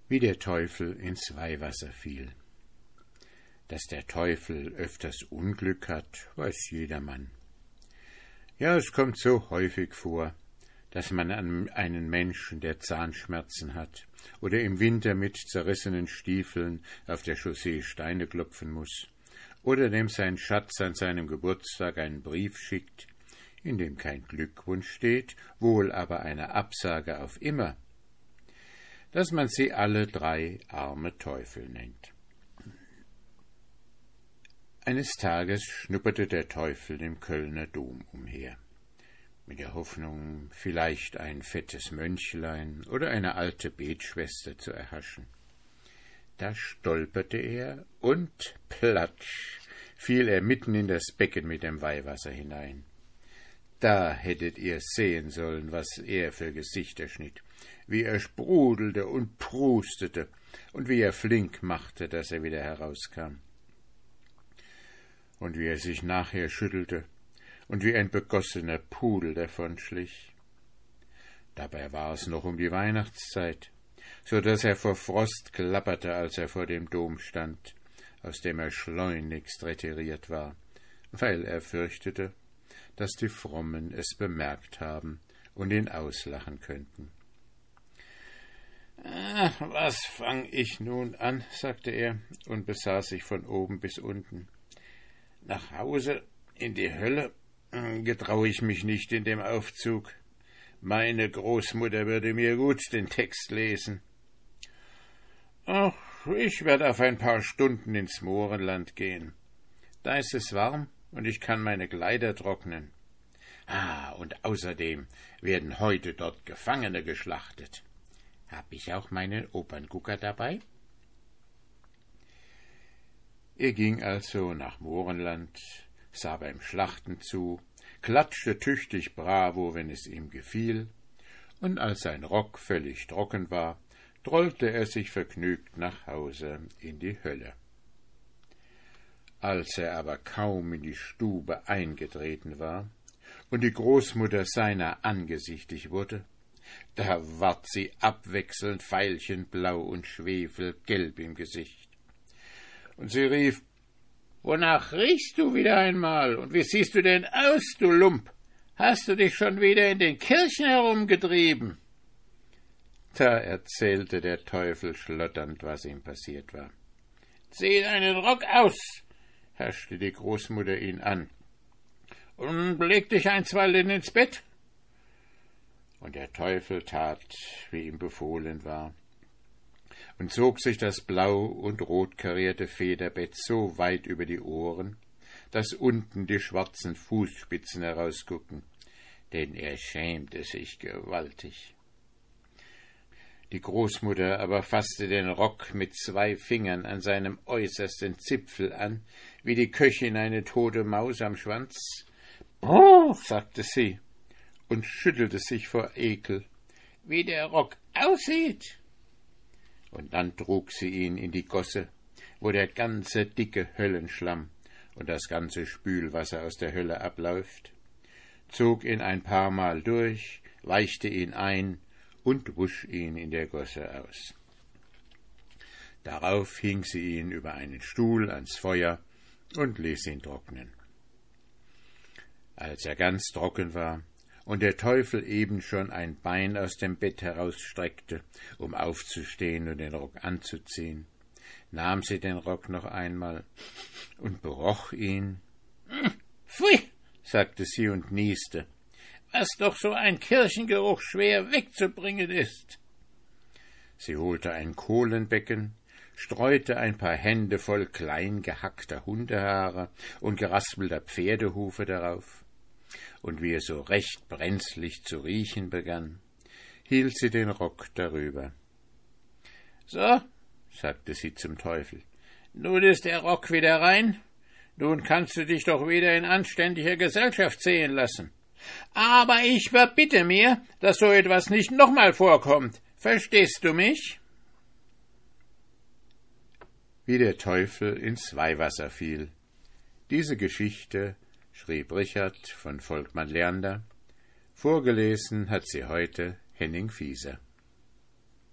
Wie der Teufel ins Weihwasser fiel. Dass der Teufel öfters Unglück hat, weiß jedermann. Ja, es kommt so häufig vor, dass man an einen Menschen, der Zahnschmerzen hat, oder im Winter mit zerrissenen Stiefeln auf der Chaussee Steine klopfen muß, oder dem sein Schatz an seinem Geburtstag einen Brief schickt, in dem kein Glückwunsch steht, wohl aber eine Absage auf immer, dass man sie alle drei arme Teufel nennt. Eines Tages schnupperte der Teufel im Kölner Dom umher, mit der Hoffnung, vielleicht ein fettes Mönchlein oder eine alte Betschwester zu erhaschen. Da stolperte er und platsch fiel er mitten in das Becken mit dem Weihwasser hinein. Da hättet ihr sehen sollen, was er für Gesichter schnitt, wie er sprudelte und prustete und wie er flink machte, dass er wieder herauskam. Und wie er sich nachher schüttelte und wie ein begossener Pudel davonschlich. Dabei war es noch um die Weihnachtszeit, so daß er vor Frost klapperte, als er vor dem Dom stand, aus dem er schleunigst retiriert war, weil er fürchtete, dass die Frommen es bemerkt haben und ihn auslachen könnten. »Ach, was fang ich nun an«, sagte er und besah sich von oben bis unten. »Nach Hause in die Hölle getraue ich mich nicht in dem Aufzug. Meine Großmutter würde mir gut den Text lesen. Ach, ich werde auf ein paar Stunden ins Mohrenland gehen. Da ist es warm und ich kann meine Kleider trocknen. Und außerdem werden heute dort Gefangene geschlachtet. Hab ich auch meinen Operngucker dabei?« Er ging also nach Mohrenland, sah beim Schlachten zu, klatschte tüchtig Bravo, wenn es ihm gefiel, und als sein Rock völlig trocken war, trollte er sich vergnügt nach Hause in die Hölle. Als er aber kaum in die Stube eingetreten war und die Großmutter seiner angesichtig wurde, da ward sie abwechselnd veilchenblau und schwefelgelb im Gesicht. Und sie rief: »Wonach riechst du wieder einmal? Und wie siehst du denn aus, du Lump? Hast du dich schon wieder in den Kirchen herumgetrieben?« Da erzählte der Teufel schlotternd, was ihm passiert war. »Zieh deinen Rock aus«, herrschte die Großmutter ihn an, »und leg dich einstweilen ins Bett.« Und der Teufel tat, wie ihm befohlen war, und zog sich das blau und rot karierte Federbett so weit über die Ohren, dass unten die schwarzen Fußspitzen herausguckten, denn er schämte sich gewaltig. Die Großmutter aber faßte den Rock mit 2 Fingern an seinem äußersten Zipfel an, wie die Köchin eine tote Maus am Schwanz. »Brrr«, sagte sie und schüttelte sich vor Ekel, »wie der Rock aussieht!« Und dann trug sie ihn in die Gosse, wo der ganze dicke Höllenschlamm und das ganze Spülwasser aus der Hölle abläuft, zog ihn ein paar Mal durch, weichte ihn ein und wusch ihn in der Gosse aus. Darauf hing sie ihn über einen Stuhl ans Feuer und ließ ihn trocknen. Als er ganz trocken war und der Teufel eben schon ein Bein aus dem Bett herausstreckte, um aufzustehen und den Rock anzuziehen, nahm sie den Rock noch einmal und beroch ihn. »Pfui«, sagte sie und nieste, »was doch so ein Kirchengeruch schwer wegzubringen ist.« Sie holte ein Kohlenbecken, streute ein paar Hände voll klein gehackter Hundehaare und geraspelter Pferdehufe darauf, und wie es so recht brenzlig zu riechen begann, hielt sie den Rock darüber. »So«, sagte sie zum Teufel, »nun ist der Rock wieder rein, nun kannst du dich doch wieder in anständiger Gesellschaft sehen lassen. Aber ich verbitte mir, dass so etwas nicht nochmal vorkommt. Verstehst du mich?« Wie der Teufel ins Weihwasser fiel. Diese Geschichte schrieb Richard von Volkmann Leander. Vorgelesen hat sie heute Henning Fieser.